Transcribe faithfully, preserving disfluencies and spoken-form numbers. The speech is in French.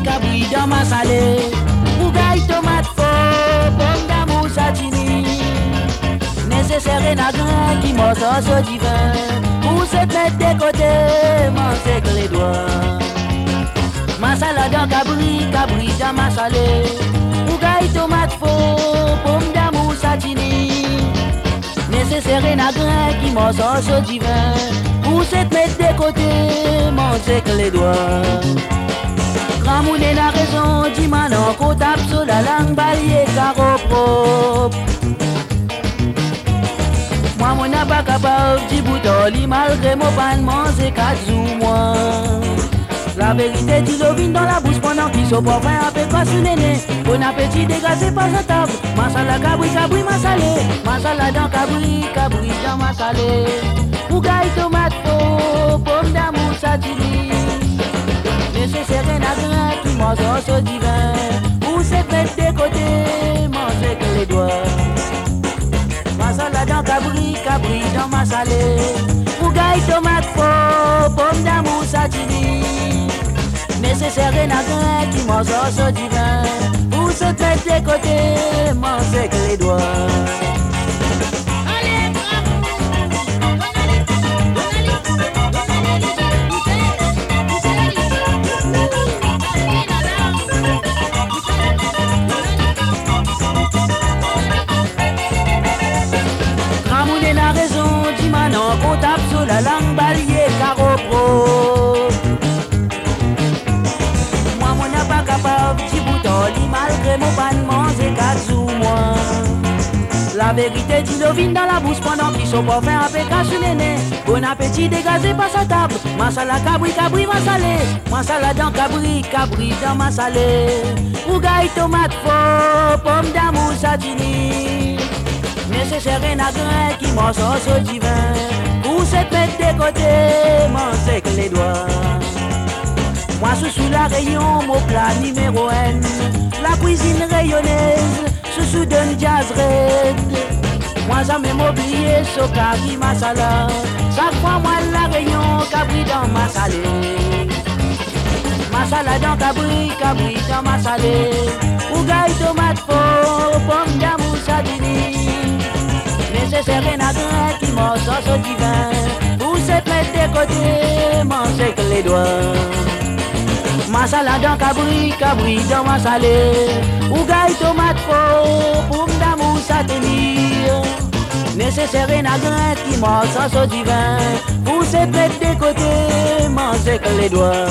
cabri, cabri dans ma salée. Bougaille, tomate faux, pomme d'amour satini. Nécessaire et nagan qui m'en sauce divin. Pour se mettre de côté, manger que les doigts. Ma salade en cabri, cabri dans ma salée. Bougaille, tomate faux, pomme d'amour satini. Nécessaire et nagan qui m'en sauce divin. Pour se mettre de côté, manger que les doigts. Grand Moulin a raison, dis maintenant qu'on tape sur la langue balayée carreau propre. Moi, mon n'a pas capable, dis boutoli, malgré mon pan, manger quatre ou moi. La vérité, dis l'ovine dans la bouche pendant qu'il se porte un peu comme un néné. Bon appétit, dégagé pas à table. Masala cabri, cabri, masalé. Masala dans cabri, cabri dans masalé. Bougaille, tomate faux, pomme d'amour, satiri. Nécessaire et nagan qui mange au divin. Pour se mettre de côté, manger que les doigts. Masala dans cabri, cabri dans ma salée. Bougaille, tomate faux, pomme d'amour, satiri. Nécessaire et nagan qui mange au divin. Pour se mettre de côté, manger que les doigts. On tape sur la langue balayée carreau pro. Moi, mon n'a pas capable, petit boutoli, malgré mon pan, manger quatre ou moi. La vérité, dit l'ovine dans la bouche pendant qu'ils sont pas faits un peu cache néné. Bon appétit, dégagé pas sa table. Masala cabri, cabri, masalé. Masala dans cabri, cabri dans masalé. Bougaille, tomate faux, pomme d'amour, satini. Nécessaire et nagan qui mange au divin. Pour se mettre de côté, manger que les doigts. Moi sous sous la rayon, mon plat numéro un. La cuisine rayonnaise, sous sous d'un jazz red. Moi jamais m'oublier ce cabri masala. Chaque fois moi la rayon, cabri dans ma salée. Masala dans cabri, cabri dans ma salée. Bougaille, tomate faux, pomme d'amour, satini. Nécessaire et nagan qui mange au divin. Pour se mettre de côté, manger que les doigts. Masala dans cabri, cabri dans ma salée. Bougaille, tomate faux, pomme d'amour, satini. Nécessaire et nagan qui mange au divin. Pour se mettre de côté, manger que les doigts.